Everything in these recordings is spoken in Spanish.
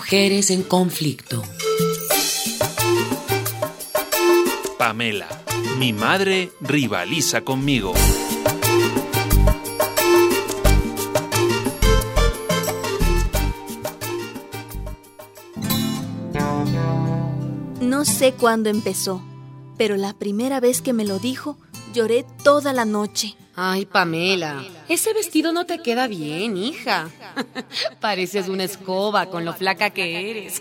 Mujeres en conflicto. Pamela, mi madre rivaliza conmigo. No sé cuándo empezó, pero la primera vez que me lo dijo, lloré toda la noche. Ay, Pamela, ese vestido no te queda bien, hija. Pareces una escoba con lo flaca que eres.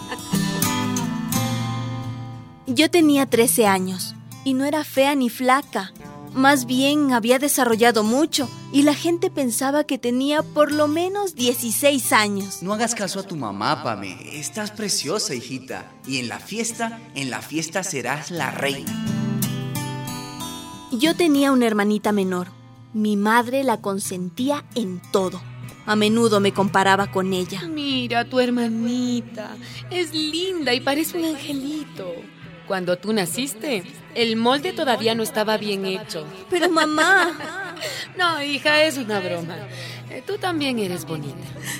Yo tenía 13 años y no era fea ni flaca. Más bien había desarrollado mucho y la gente pensaba que tenía por lo menos 16 años. No hagas caso a tu mamá, Pame. Estás preciosa, hijita. Y en la fiesta serás la reina. Yo tenía una hermanita menor. Mi madre la consentía en todo. A menudo me comparaba con ella. Mira, tu hermanita. Es linda y parece un angelito. Cuando tú naciste, el molde todavía no estaba bien hecho. Pero mamá... No, hija, es una broma. Tú también eres bonita.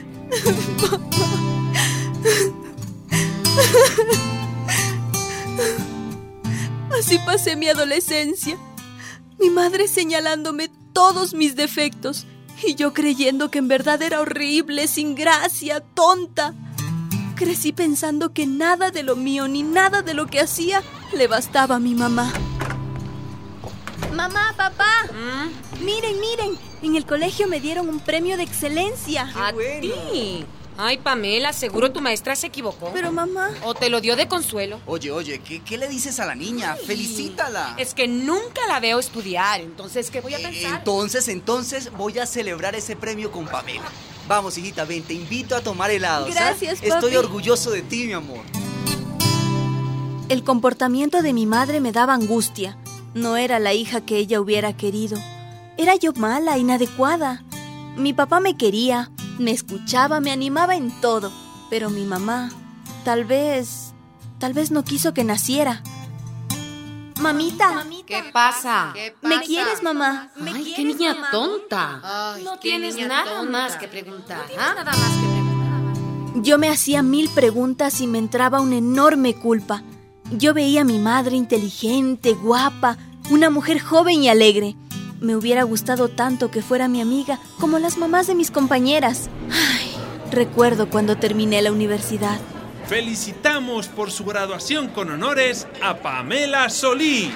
Así pasé mi adolescencia. Mi madre señalándome todos mis defectos y yo creyendo que en verdad era horrible, sin gracia, tonta. Crecí pensando que nada de lo mío ni nada de lo que hacía le bastaba a mi mamá. Mamá, papá, miren, en el colegio me dieron un premio de excelencia. ¿A ti? Ay, Pamela, seguro tu maestra se equivocó. Pero mamá... ¿O te lo dio de consuelo? Oye, ¿qué le dices a la niña? Ay, ¡Felicítala! Es que nunca la veo estudiar, entonces, ¿qué voy a pensar? Entonces voy a celebrar ese premio con Pamela. Vamos, hijita, ven, te invito a tomar helado. Gracias, ¿sabes? papi. Estoy orgulloso de ti, mi amor. El comportamiento de mi madre me daba angustia. No era la hija que ella hubiera querido. Era yo mala, inadecuada. Mi papá me quería, me escuchaba, me animaba en todo. Pero mi mamá, tal vez no quiso que naciera. Mamita. ¿Qué pasa? ¿Me quieres, mamá? Ay, qué niña tonta. Ay, no tienes nada más que preguntar. Yo me hacía 1000 preguntas y me entraba una enorme culpa. Yo veía a mi madre inteligente, guapa, una mujer joven y alegre. Me hubiera gustado tanto que fuera mi amiga como las mamás de mis compañeras. Ay, recuerdo cuando terminé la universidad. Felicitamos por su graduación con honores a Pamela Solís.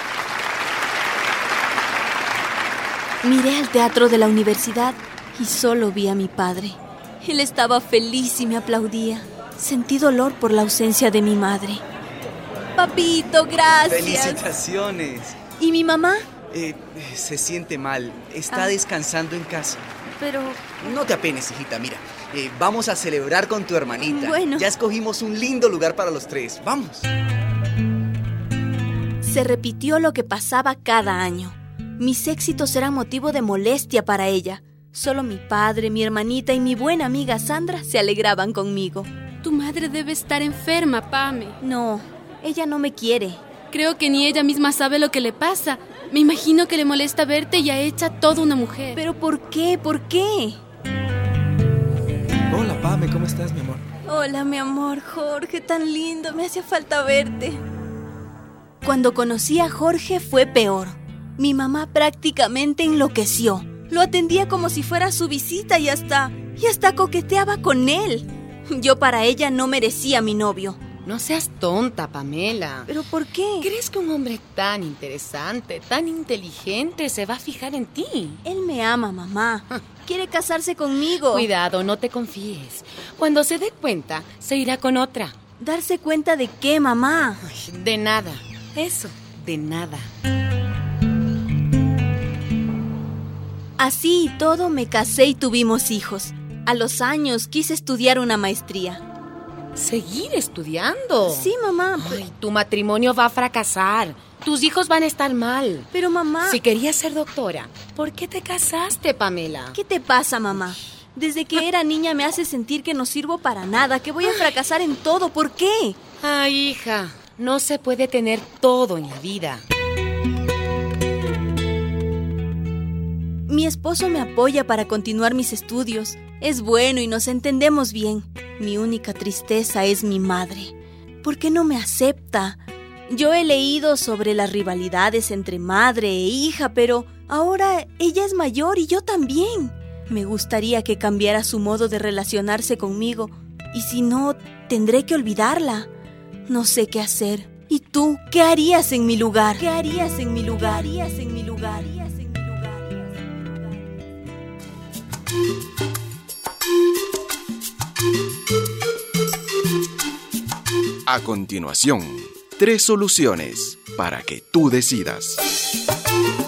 Miré al teatro de la universidad y solo vi a mi padre. Él estaba feliz y me aplaudía. Sentí dolor por la ausencia de mi madre. Papito, gracias. ¡Felicitaciones! ¿Y mi mamá? Se siente mal. Está descansando en casa. Pero... No te apenes, hijita, mira. Vamos a celebrar con tu hermanita. Bueno. Ya escogimos un lindo lugar para los tres. ¡Vamos! Se repitió lo que pasaba cada año. Mis éxitos eran motivo de molestia para ella. Solo mi padre, mi hermanita y mi buena amiga Sandra se alegraban conmigo. Tu madre debe estar enferma, Pame. No, ella no me quiere. Creo que ni ella misma sabe lo que le pasa. Me imagino que le molesta verte ya hecha toda una mujer. ¿Pero por qué? ¿Por qué? Hola, Pame, ¿cómo estás, mi amor? Hola, mi amor, Jorge, tan lindo, me hacía falta verte. Cuando conocí a Jorge fue peor. Mi mamá prácticamente enloqueció. Lo atendía como si fuera su visita y hasta coqueteaba con él. Yo para ella no merecía a mi novio. No seas tonta, Pamela. ¿Pero por qué? ¿Crees que un hombre tan interesante, tan inteligente se va a fijar en ti? Él me ama, mamá. Quiere casarse conmigo. Cuidado, no te confíes. Cuando se dé cuenta, se irá con otra. ¿Darse cuenta de qué, mamá? Ay, de nada. Eso, de nada. Así y todo me casé y tuvimos hijos. A los años quise estudiar una maestría. ¿Seguir estudiando? Sí, mamá. Ay, tu matrimonio va a fracasar. Tus hijos van a estar mal. Pero mamá... Si querías ser doctora, ¿por qué te casaste, Pamela? ¿Qué te pasa, mamá? Desde que era niña me hace sentir que no sirvo para nada, que voy a fracasar en todo. ¿Por qué? Ay, hija, no se puede tener todo en la vida. Mi esposo me apoya para continuar mis estudios. Es bueno y nos entendemos bien. Mi única tristeza es mi madre. ¿Por qué no me acepta? Yo he leído sobre las rivalidades entre madre e hija, pero ahora ella es mayor y yo también. Me gustaría que cambiara su modo de relacionarse conmigo, y si no, tendré que olvidarla. No sé qué hacer. ¿Y tú? ¿Qué harías en mi lugar? ¿Qué harías en mi lugar? ¿Qué harías en mi lugar? A continuación, 3 soluciones para que tú decidas.